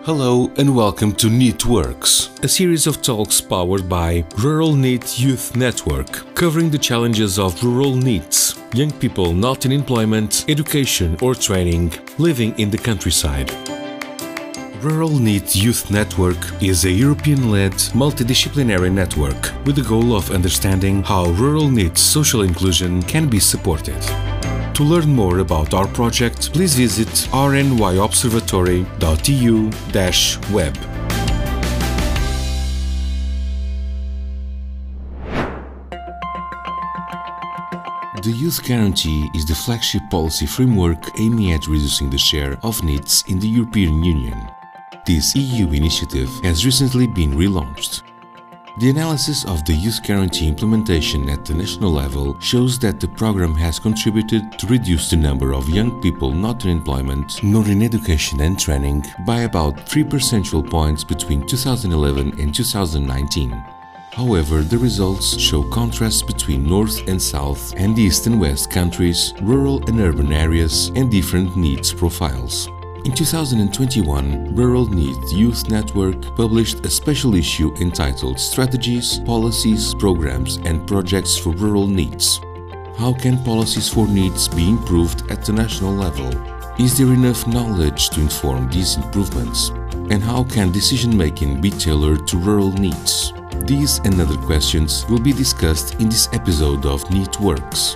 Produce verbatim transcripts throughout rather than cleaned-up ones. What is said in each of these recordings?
Hello and welcome to NEETworks, a series of talks powered by Rural NEET Youth Network, covering the challenges of rural NEETs, young people not in employment, education or training, living in the countryside. Rural NEET Youth Network is a European-led multidisciplinary network with the goal of understanding how rural NEET social inclusion can be supported. To learn more about our project, please visit r n y observatory dot e u dash web. The Youth Guarantee is the flagship policy framework aiming at reducing the share of NEETs in the European Union. This E U initiative has recently been relaunched. The analysis of the Youth Guarantee implementation at the national level shows that the program has contributed to reduce the number of young people not in employment nor in education and training by about three percentage points between two thousand eleven and two thousand nineteen. However, the results show contrasts between North and South and East and West countries, rural and urban areas, and different needs profiles. In two thousand twenty-one, Rural NEET Youth Network published a special issue entitled Strategies, Policies, Programs and Projects for Rural Needs. How can policies for needs be improved at the national level? Is there enough knowledge to inform these improvements? And how can decision-making be tailored to rural needs? These and other questions will be discussed in this episode of NEETworks.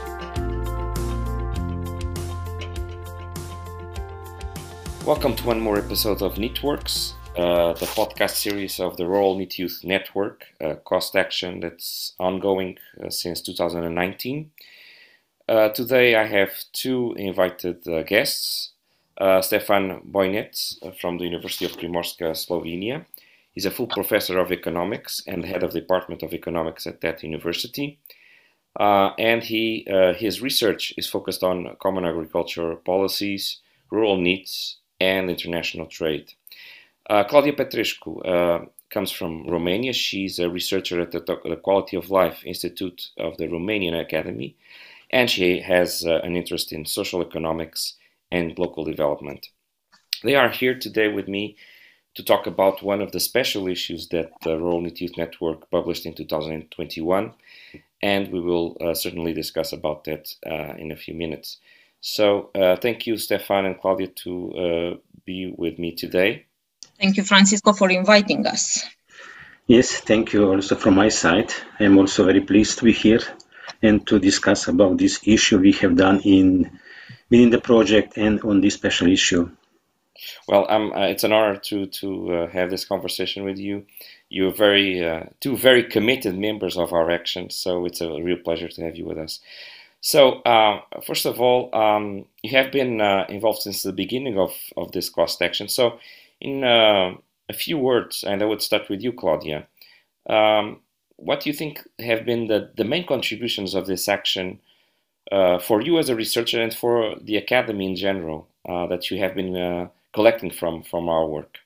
Welcome to one more episode of NEETworks, uh, the podcast series of the Rural NEET Youth Network, a cost action that's ongoing uh, since two thousand nineteen. Uh, today I have two invited uh, guests. Uh, Stefan Bojnec uh, from the University of Primorska, Slovenia. He's a full professor of economics and head of the Department of Economics at that university. Uh, and he uh, his research is focused on common agricultural policies, rural needs, and international trade. Uh, Claudia Petrescu uh, comes from Romania. She's a researcher at the, the Quality of Life Institute of the Romanian Academy, and she has uh, an interest in social economics and local development. They are here today with me to talk about one of the special issues that the Rural NEET Youth Network published in two thousand twenty-one, and we will uh, certainly discuss about that uh, in a few minutes. So uh, thank you, Stefan and Claudia, to uh, be with me today. Thank you, Francisco, for inviting us. Yes, thank you also from my side. I am also very pleased to be here and to discuss about this issue we have done in within the project and on this special issue. Well, um, uh, it's an honor to to uh, have this conversation with you. You're very uh, two very committed members of our action, so it's a real pleasure to have you with us. So, uh, first of all, um, you have been uh, involved since the beginning of, of this cost action. So, in uh, a few words, and I would start with you, Claudia, um, what do you think have been the, the main contributions of this action uh, for you as a researcher and for the academy in general uh, that you have been uh, collecting from, from our work?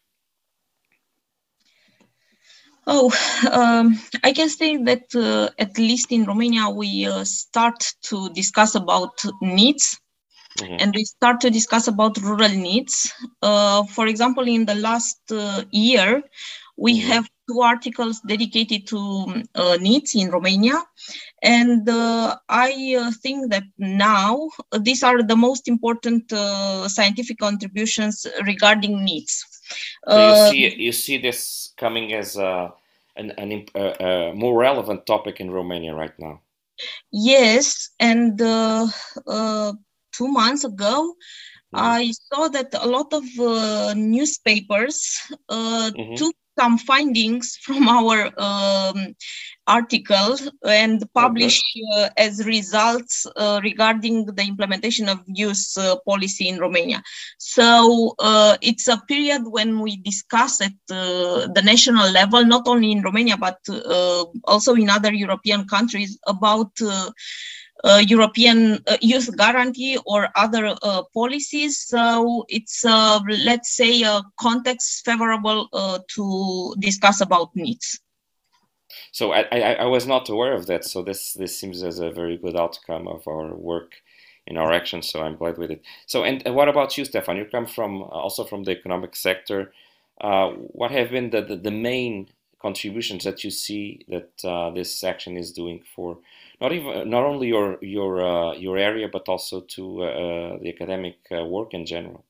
Oh, um, I can say that uh, at least in Romania, we uh, start to discuss about needs, mm-hmm. and we start to discuss about rural needs. Uh, for example, in the last uh, year, we mm-hmm. have two articles dedicated to uh, needs in Romania. And uh, I uh, think that now uh, these are the most important uh, scientific contributions regarding needs. So you see, you see this coming as a, an, an, a, a more relevant topic in Romania right now. Yes, and uh, uh, two months ago, mm-hmm. I saw that a lot of uh, newspapers uh, mm-hmm. took some findings from our um, article and published okay. uh, as results uh, regarding the implementation of youth uh, policy in Romania. So uh, it's a period when we discuss at uh, the national level, not only in Romania, but uh, also in other European countries about uh, Uh, European uh, Youth Guarantee or other uh, policies. So it's, uh, let's say, a context favorable uh, to discuss about needs. So I, I, I was not aware of that. So this, this seems as a very good outcome of our work in our action. So I'm glad with it. So, and, and what about you, Stefan? You come from also from the economic sector. Uh, what have been the, the, the main contributions that you see that uh, this action is doing for not even not only your your uh, your area, but also to uh, the academic uh, work in general?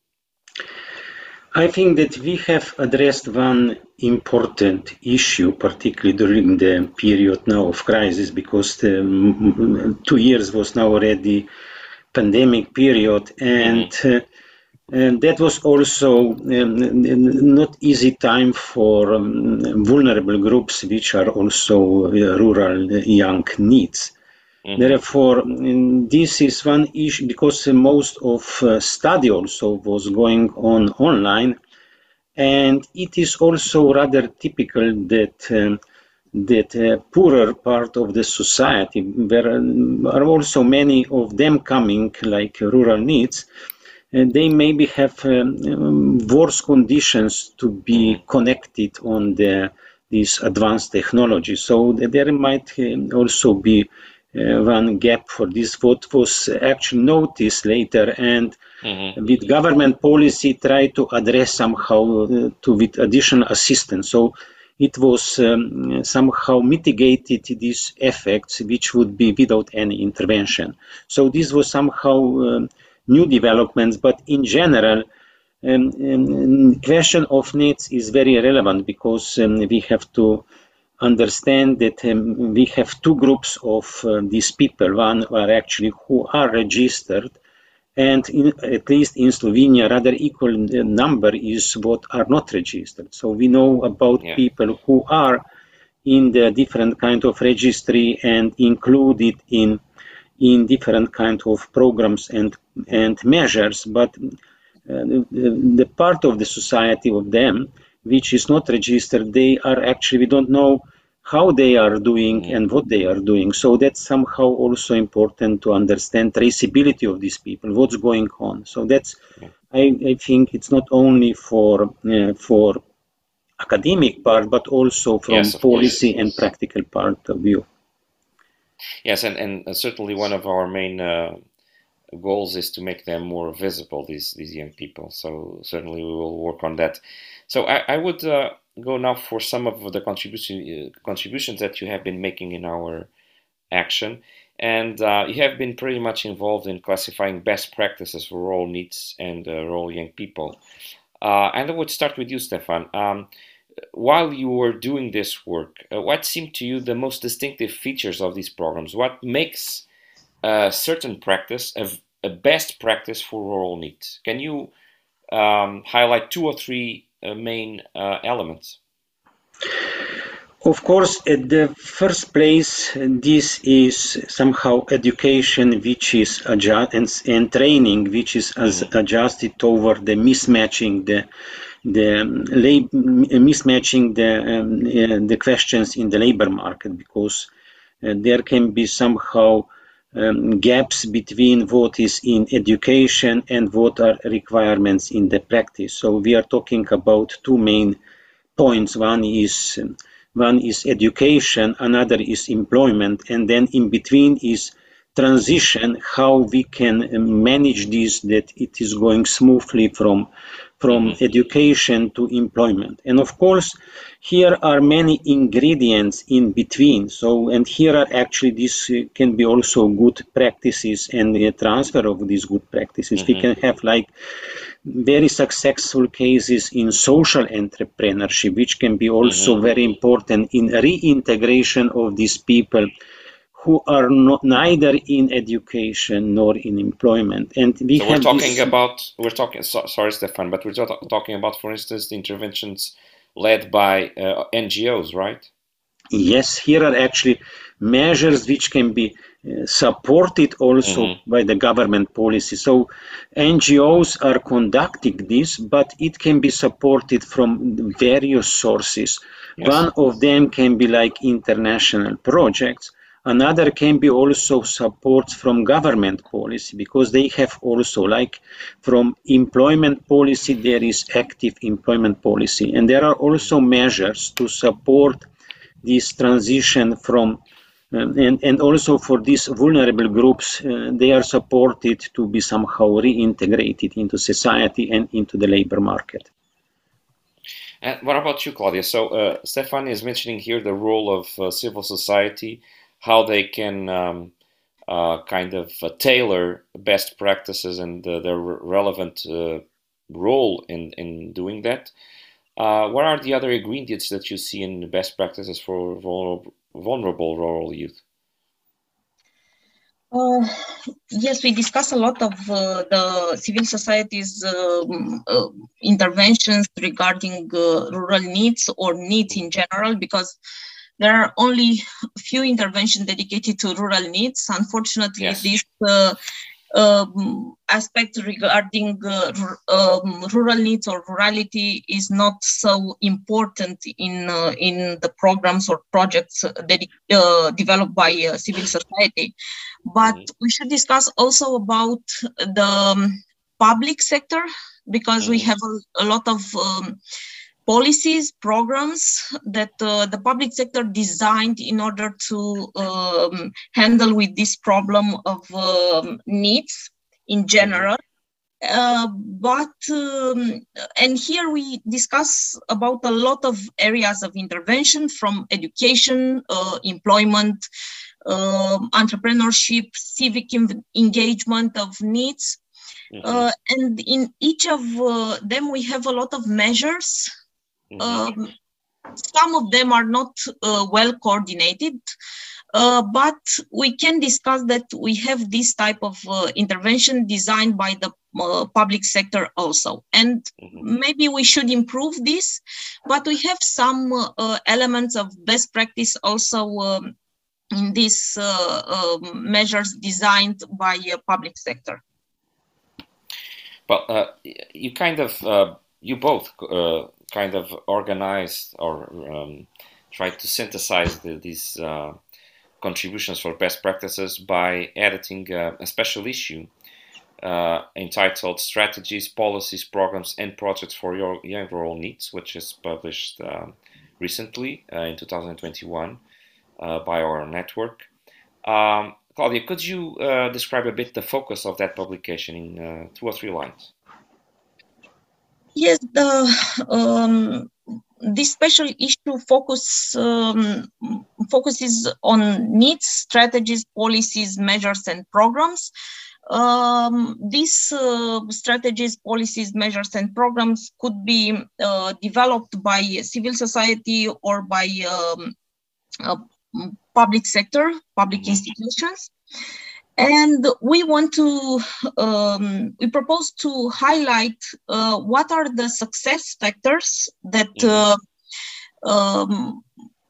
I think that we have addressed one important issue, particularly during the period now of crisis, because the um, two years was now already pandemic period, and mm-hmm. uh, and that was also um, not easy time for um, vulnerable groups, which are also uh, rural young needs. Mm-hmm. Therefore, this is one issue, because most of uh, study also was going on online, and it is also rather typical that um, that uh, poorer part of the society, there are also many of them coming like rural needs, and they maybe have um, worse conditions to be connected on the these advanced technologies. So there might uh, also be Uh, one gap for this, what was actually noticed later, and mm-hmm. with government policy try to address somehow uh, to with additional assistance. So it was um, somehow mitigated these effects which would be without any intervention. So this was somehow um, new developments, but in general um, um, question of needs is very relevant, because um, we have to understand that um, we have two groups of uh, these people. One are actually who are registered, and in, at least in Slovenia, rather equal number is what are not registered. So we know about yeah. people who are in the different kind of registry and included in in different kind of programs and and measures, but uh, the, the part of the society of them which is not registered, they are actually, we don't know how they are doing and what they are doing. So that's somehow also important to understand traceability of these people, what's going on. So that's, I, I think it's not only for uh, for academic part, but also from yes, policy course. and practical part of view. Yes, and, and certainly one of our main uh, goals is to make them more visible, these, these young people. So certainly we will work on that. So I, I would uh, go now for some of the contribution, uh, contributions that you have been making in our action. And uh, you have been pretty much involved in classifying best practices for rural needs and uh, rural young people. Uh, and I would start with you, Stefan. Um, while you were doing this work, uh, what seemed to you the most distinctive features of these programs? What makes a certain practice a, a best practice for rural needs? Can you um, highlight two or three Uh, main uh, elements? Of course, at the first place, this is somehow education which is adjust and, and training which is as adjusted toward the mismatching the the lab, mismatching the um, uh, the questions in the labor market, because uh, there can be somehow Um, gaps between what is in education and what are requirements in the practice. So we are talking about two main points. One is um, one is education, another is employment, and then in between is transition, how we can manage this, that it is going smoothly from from mm-hmm. education to employment. And of course, here are many ingredients in between. So, and here are actually, this can be also good practices and the transfer of these good practices. Mm-hmm. We can have like very successful cases in social entrepreneurship, which can be also mm-hmm. very important in reintegration of these people who are not neither in education nor in employment. And we so have we're talking this, about we're talking so, sorry Stefan, but we're talk, talking about, for instance, the interventions led by uh, N G Os, right? Yes, here are actually measures which can be uh, supported also mm-hmm. by the government policy. So N G Os are conducting this, but it can be supported from various sources. Yes. One of them can be like international projects. Another can be also support from government policy, because they have also, like from employment policy, there is active employment policy. And there are also measures to support this transition from, um, and, and also for these vulnerable groups, uh, they are supported to be somehow reintegrated into society and into the labor market. And what about you, Claudia? So uh, Stefan is mentioning here the role of uh, civil society, how they can um, uh, kind of uh, tailor best practices and uh, their relevant uh, role in, in doing that. Uh, what are the other ingredients that you see in best practices for vulnerable, vulnerable rural youth? Uh, yes, we discuss a lot of uh, the civil society's um, uh, interventions regarding uh, rural needs or needs in general, because there are only a few interventions dedicated to rural needs. Unfortunately, yes. this uh, um, aspect regarding uh, um, rural needs or rurality is not so important in uh, in the programs or projects that uh, developed by uh, civil society. But mm-hmm. we should discuss also about the um, public sector, because mm-hmm. we have a, a lot of um, policies, programs that uh, the public sector designed in order to um, handle with this problem of um, needs in general. Uh, but, um, and here we discuss about a lot of areas of intervention, from education, uh, employment, uh, entrepreneurship, civic engagement of needs. Mm-hmm. uh, and in each of uh, them, we have a lot of measures. Mm-hmm. Um, some of them are not uh, well coordinated, uh, but we can discuss that we have this type of uh, intervention designed by the uh, public sector also. And mm-hmm. maybe we should improve this, but we have some uh, elements of best practice also um, in these uh, uh, measures designed by uh, public sector. Well, uh, you kind of, uh, you both uh, kind of organized or um, tried to synthesize the, these uh, contributions for best practices by editing uh, a special issue uh, entitled Strategies, Policies, Programs and Projects for Your Young Rural Needs, which is published uh, recently uh, in two thousand twenty-one uh, by our network. Um, Claudia, could you uh, describe a bit the focus of that publication in uh, two or three lines? Yes, the, um, this special issue focus um, focuses on needs, strategies, policies, measures, and programs. Um, these uh, strategies, policies, measures, and programs could be uh, developed by civil society or by um, uh, public sector, public institutions. And we want to, um, we propose to highlight uh, what are the success factors that, uh, um,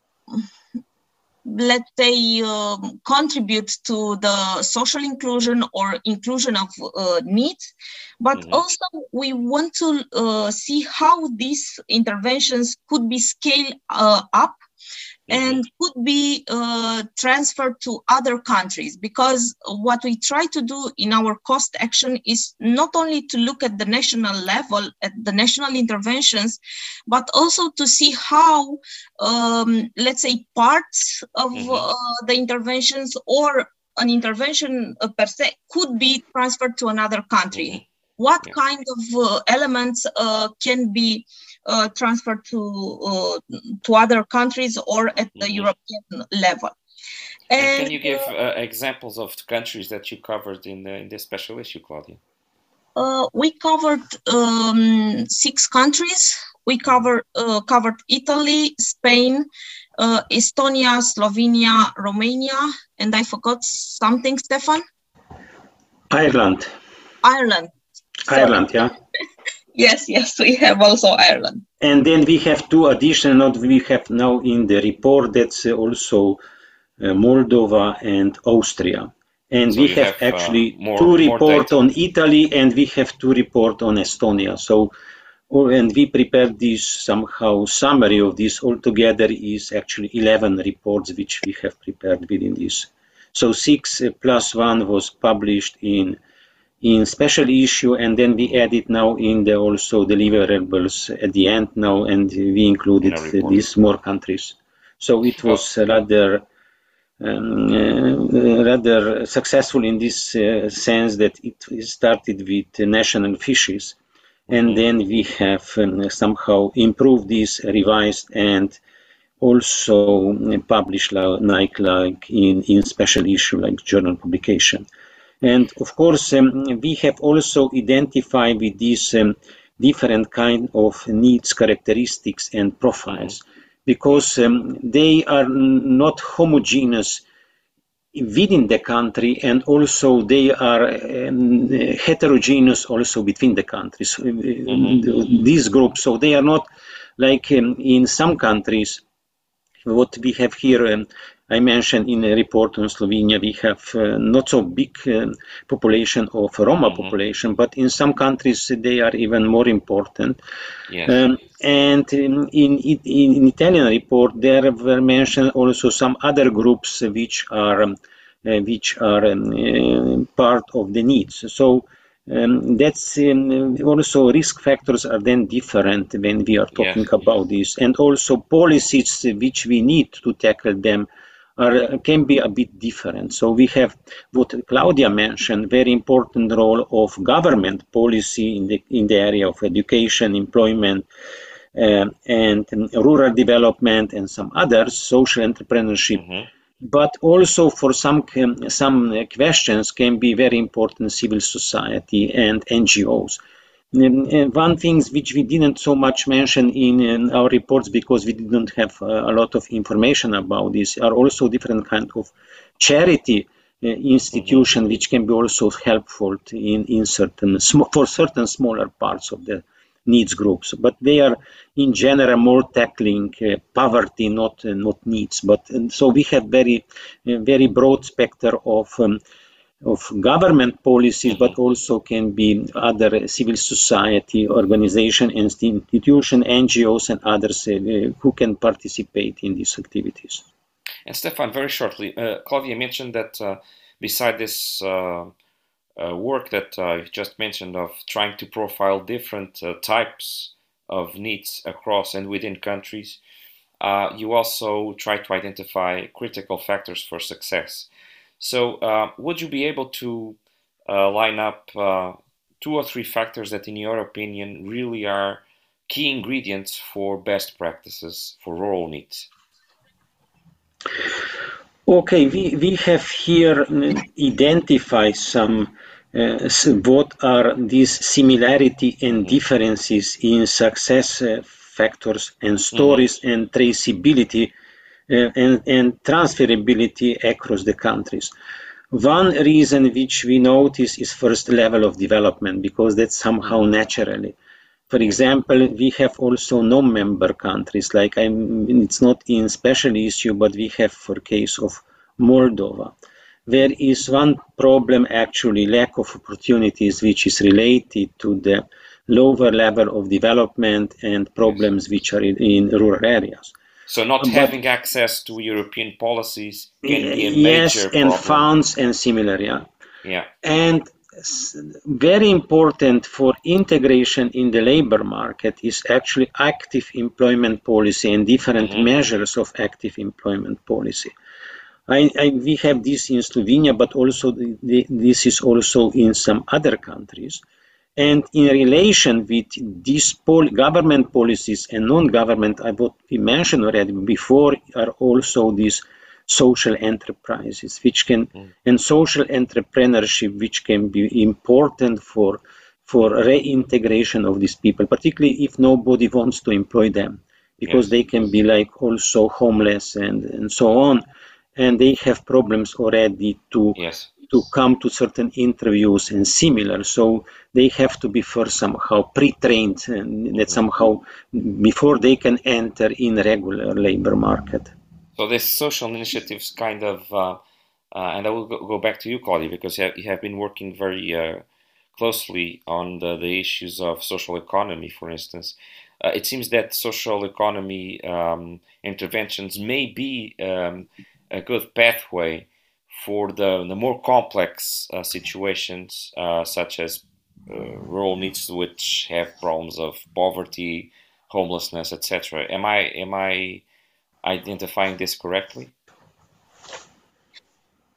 let's say, um, contribute to the social inclusion or inclusion of uh, needs. But mm-hmm. also we want to uh, see how these interventions could be scaled uh, up and could be uh, transferred to other countries, because what we try to do in our cost action is not only to look at the national level, at the national interventions, but also to see how, um, let's say, parts of mm-hmm. uh, the interventions or an intervention uh, per se could be transferred to another country. Mm-hmm. What yeah. kind of uh, elements uh, can be uh, transferred to uh, to other countries or at the mm-hmm. European level? And, and can you give uh, examples of countries that you covered in the, in this special issue, Claudia? Uh, we covered um, six countries. We covered uh, covered Italy, Spain, uh, Estonia, Slovenia, Romania, and I forgot something, Stefan? Ireland. Ireland. Ireland, yeah. Yes, yes, we have also Ireland. And then we have two additional, we have now in the report, that's also uh, Moldova and Austria. And so we have, have actually uh, more, two reports on Italy, and we have two reports on Estonia. So, and we prepared this somehow, summary of this altogether is actually eleven reports which we have prepared within this. So six plus one was published in in special issue, and then we added now in the also deliverables at the end now, and we included these more countries. So it was rather um, uh, rather successful in this uh, sense that it started with national fishes, and then we have um, somehow improved this, revised, and also published like like in in special issue like journal publication. And of course, um, we have also identified with these um, different kind of needs, characteristics, and profiles, because um, they are not homogeneous within the country, and also they are um, heterogeneous also between the countries. Mm-hmm. These groups, so they are not like um, in some countries. What we have here, um, I mentioned in a report on Slovenia, we have uh, not so big uh, population of Roma mm-hmm. population, but in some countries they are even more important. Yes. Um, and um, in, in, in Italian report, there were mentioned also some other groups which are um, uh, which are um, uh, part of the needs. So Um, that's um, also risk factors are then different when we are talking yes. about this, and also policies which we need to tackle them are can be a bit different. So we have what Claudia mentioned, very important role of government policy in the in the area of education, employment, uh, and um, rural development, and some others, social entrepreneurship. Mm-hmm. But also for some um, some questions can be very important civil society and N G Os. Um, and one thing which we didn't so much mention in, in our reports because we didn't have uh, a lot of information about this are also different kind of charity uh, institution mm-hmm. which can be also helpful in in certain sm- for certain smaller parts of the needs groups, but they are in general more tackling uh, poverty, not uh, not needs. But and so we have very uh, very broad spectrum of um, of government policies, mm-hmm. but also can be other civil society organization, institution, N G Os, and others uh, who can participate in these activities. And Stefan, very shortly, uh, Claudia mentioned that uh, beside this. Uh, Uh, work that uh, you just mentioned of trying to profile different uh, types of needs across and within countries, uh, you also try to identify critical factors for success. So uh, would you be able to uh, line up uh, two or three factors that in your opinion really are key ingredients for best practices for rural needs? Okay, we, we have here identified some uh, what are these similarity and differences in success uh, factors and stories mm-hmm. and traceability uh, and, and transferability across the countries. One reason which we notice is first level of development, because that's somehow naturally. For example, we have also non-member countries, like I'm, it's not in special issue, but we have for case of Moldova. There is one problem actually, lack of opportunities, which is related to the lower level of development and problems which are in, in rural areas. So not but, having access to European policies can be a major yes, problem. and funds and similar, yeah. Yeah. And very important for integration in the labor market is actually active employment policy and different mm-hmm. measures of active employment policy. I, I, we have this in Slovenia, but also the, the, this is also in some other countries. And in relation with these pol- government policies and non-government, what we mentioned already before, are also these social enterprises, which can mm. and social entrepreneurship, which can be important for for reintegration of these people, particularly if nobody wants to employ them, because yes. they can be like also homeless and and so on, and they have problems already to yes. to come to certain interviews and similar. So they have to be first somehow pre-trained, and that somehow before they can enter in regular labor market. So this social initiatives kind of, uh, uh, and I will go, go back to you, Claudia, because you have, you have been working very uh, closely on the, the issues of social economy, for instance. Uh, it seems that social economy um, interventions may be um, a good pathway for the, the more complex uh, situations, uh, such as uh, rural needs, which have problems of poverty, homelessness, et cetera. Am I, am I... identifying this correctly?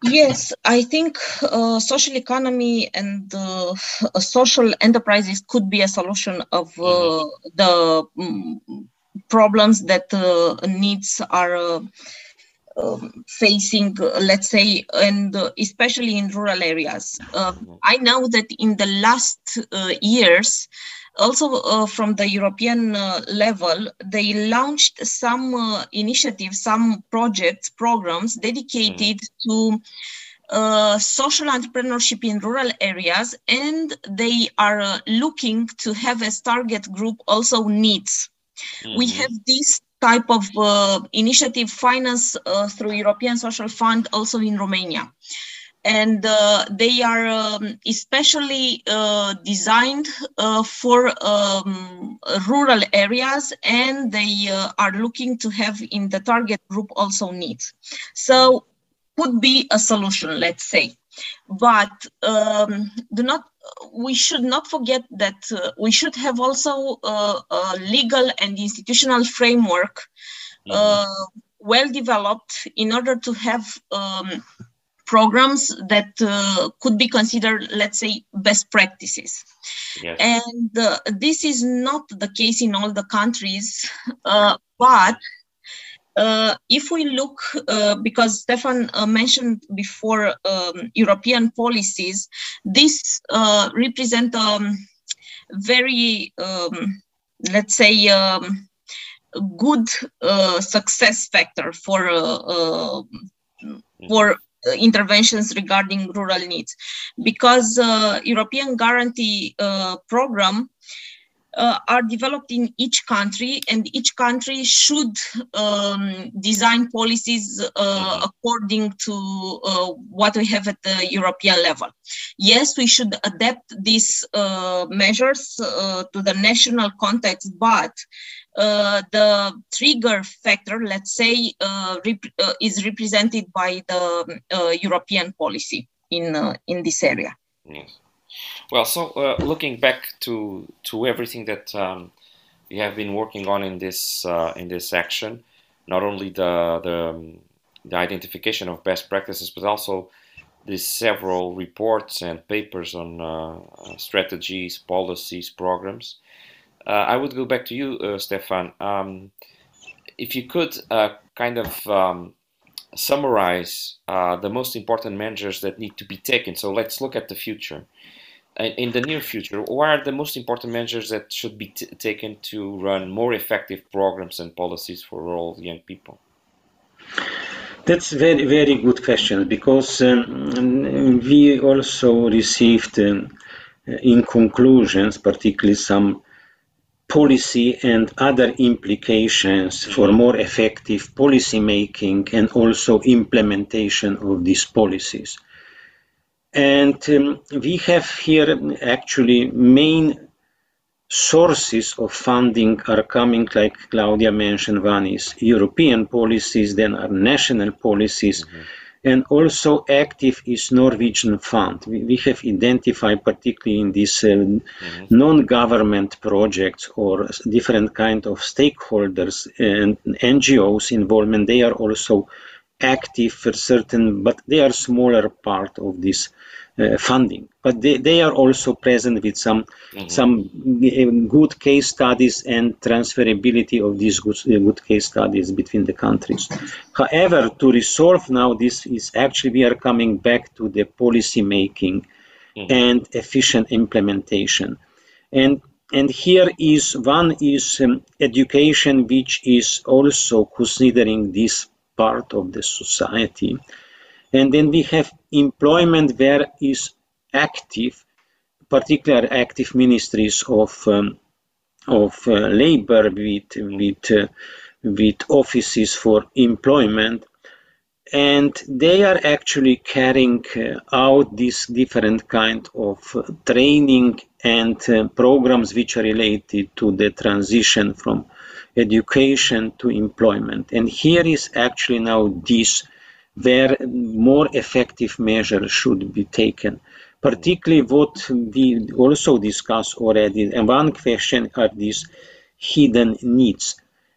Yes, I think uh, social economy and uh, social enterprises could be a solution of uh, mm-hmm. the um, problems that uh, needs are uh, um, facing, uh, let's say, and uh, especially in rural areas. Uh, mm-hmm. I know that in the last uh, years, also uh, from the European uh, level, they launched some uh, initiatives, some projects, programs dedicated mm-hmm. to uh, social entrepreneurship in rural areas, and they are uh, looking to have as target group also needs. Mm-hmm. We have this type of uh, initiative financed uh, through European Social Fund also in Romania. And uh, they are um, especially uh, designed uh, for um, rural areas, and they uh, are looking to have in the target group also needs. So could be a solution, let's say. But um, do not, we should not forget that uh, we should have also uh, a legal and institutional framework mm-hmm. uh, well developed in order to have um, programs that uh, could be considered, let's say, best practices. Yes. And uh, this is not the case in all the countries, uh, but uh, if we look, uh, because Stefan uh, mentioned before um, European policies, this uh, represent a um, very, um, let's say, um, good uh, success factor for uh, uh, for interventions regarding rural needs, because uh, European Guarantee uh, Program uh, are developed in each country, and each country should um, design policies uh, according to uh, what we have at the European level. Yes, we should adapt these uh, measures uh, to the national context, but Uh, the trigger factor, let's say, uh, rep uh, is represented by the uh, European policy in uh, in this area. Yes. Well, so uh, looking back to to everything that um, we have been working on in this uh, in this section, not only the the, um, the identification of best practices, but also the several reports and papers on uh, strategies, policies, programs. Uh, I would go back to you, uh, Stefan. Um, if you could uh, kind of um, summarize uh, the most important measures that need to be taken. So let's look at the future. In the near future, what are the most important measures that should be t taken to run more effective programs and policies for all young people? That's very, very good question, because um, we also received, um, in conclusions, particularly some policy and other implications for more effective policy making and also implementation of these policies. And um, we have here actually main sources of funding are coming, like Claudia mentioned. One is European policies, then are national policies, mm-hmm. and also active is Norwegian fund. We, we have identified, particularly in these uh, mm-hmm. non-government projects or different kind of stakeholders and N G Os involvement, they are also active for certain, but they are smaller part of this uh, funding. But they, they are also present with some mm-hmm. some good case studies and transferability of these good, uh, good case studies between the countries. However, to resolve now this is actually we are coming back to the policy making mm-hmm. and efficient implementation. And and here is one is um, education, which is also considering this part of the society. And then we have employment where is active, particular active ministries of um, of uh, labor with with uh, with offices for employment, and they are actually carrying uh, out this different kind of uh, training and uh, programs which are related to the transition from education to employment. And here is actually now this where more effective measures should be taken. Particularly what we also discussed already, and one question are these hidden needs.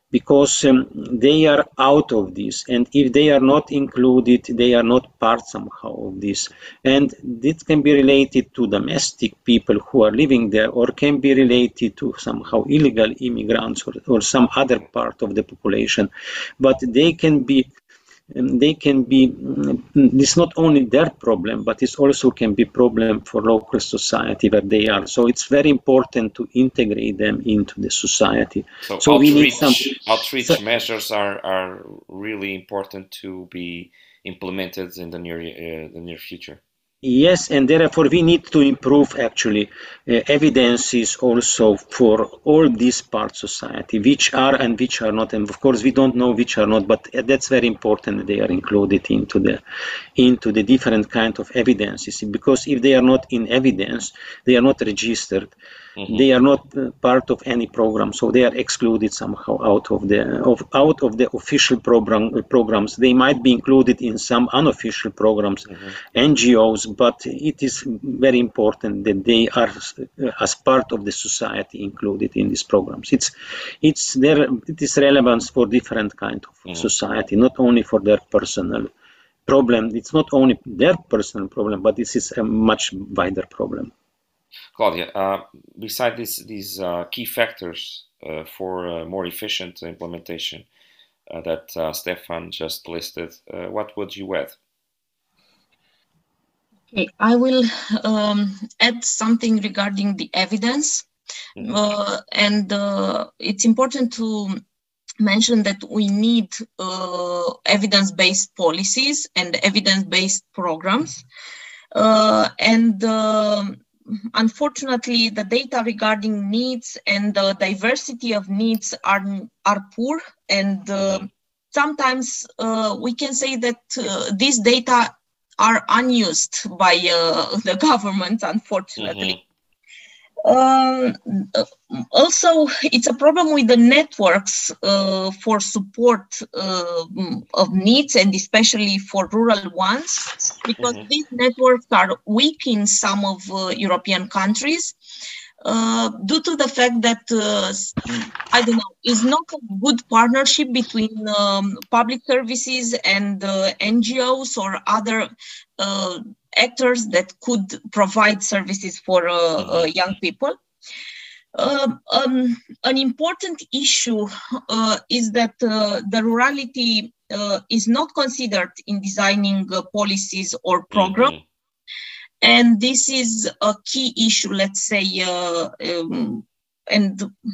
because um, they are out of this, and if they are not included, they are not part somehow of this. And this can be related to domestic people who are living there, or can be related to somehow illegal immigrants, or, or some other part of the population. But they can be Um, they can be, it's not only their problem, but it also can be problem for local society where they are. So it's very important to integrate them into the society. So, so outreach, we need some outreach so, measures are, are really important to be implemented in the near, uh, the near future. Yes, and therefore we need to improve actually uh, evidences also for all these parts of society, which are and which are not. And of course we don't know which are not, but that's very important that they are included into the into the different kind of evidences, because if they are not in evidence, they are not registered. Mm-hmm. They are not uh, part of any program, so they are excluded somehow out of the of out of the official program programs. They might be included in some unofficial programs, mm-hmm. N G Os, but it is very important that they are uh, as part of the society included in these programs. It's it's there. It is relevance for different kind of mm-hmm. society, not only for their personal problem. It's not only their personal problem, but this is a much wider problem. Claudia, uh, besides these, these uh, key factors uh, for uh, more efficient implementation uh, that uh, Stefan just listed, uh, what would you add? Okay, I will um, add something regarding the evidence. Mm-hmm. uh, and uh, it's important to mention that we need uh, evidence-based policies and evidence-based programs. Uh, and uh, Unfortunately, the data regarding needs and the diversity of needs are, are poor, and uh, sometimes uh, we can say that uh, these data are unused by uh, the government, unfortunately. Mm-hmm. Um, also, it's a problem with the networks uh, for support uh, of needs, and especially for rural ones, because mm-hmm. these networks are weak in some of uh, European countries uh, due to the fact that, uh, I don't know, is not a good partnership between um, public services and uh, N G Os or other uh, actors that could provide services for uh, uh, young people. Uh, um, an important issue uh, is that uh, the rurality uh, is not considered in designing uh, policies or programs. Mm-hmm. And this is a key issue, let's say, uh, um, and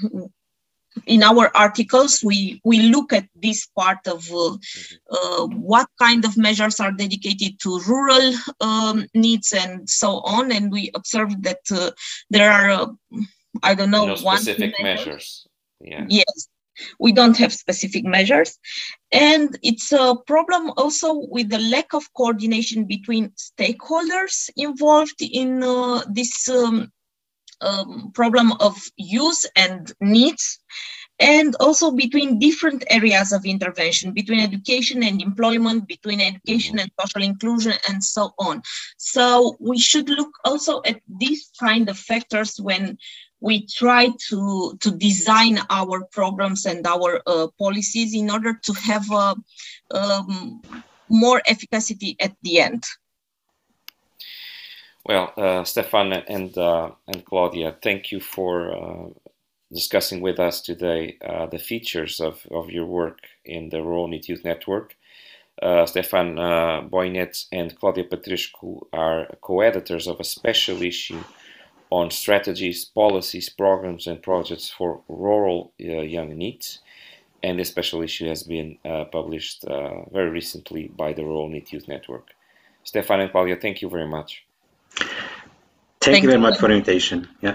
in our articles, we, we look at this part of uh, uh, what kind of measures are dedicated to rural um, needs and so on. And we observe that uh, there are, uh, I don't know, no specific one measures. Yeah. Yes, we don't have specific measures. And it's a problem also with the lack of coordination between stakeholders involved in uh, this um, Um, problem of use and needs, and also between different areas of intervention, between education and employment, between education and social inclusion, and so on. So we should look also at these kind of factors when we try to, to design our programs and our uh, policies in order to have a, um, more efficacy at the end. Well, uh, Stefan and uh, and Claudia, thank you for uh, discussing with us today uh, the features of, of your work in the Rural Knit Youth Network. Uh, Stefan uh, Boynet and Claudia Petrescu are co-editors of a special issue on strategies, policies, programs, and projects for rural uh, young needs. And this special issue has been uh, published uh, very recently by the Rural Knit Youth Network. Stefan and Claudia, thank you very much. Thank, Thank you very much for the invitation. Yeah.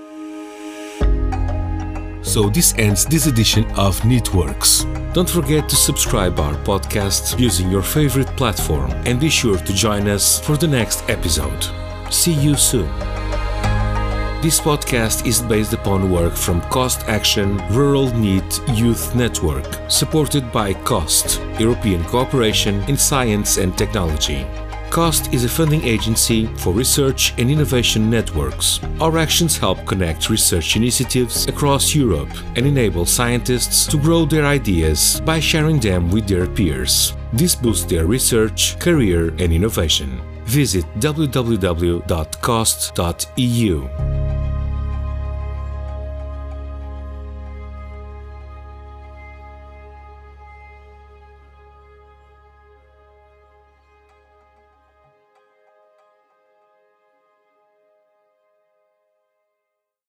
So this ends this edition of Knitworks. Don't forget to subscribe our podcast using your favorite platform, and be sure to join us for the next episode. See you soon. This podcast is based upon work from Cost Action Rural Knit Youth Network, supported by COST, European Cooperation in Science and Technology. COST is a funding agency for research and innovation networks. Our actions help connect research initiatives across Europe and enable scientists to grow their ideas by sharing them with their peers. This boosts their research, career, and innovation. Visit w w w dot cost dot e u.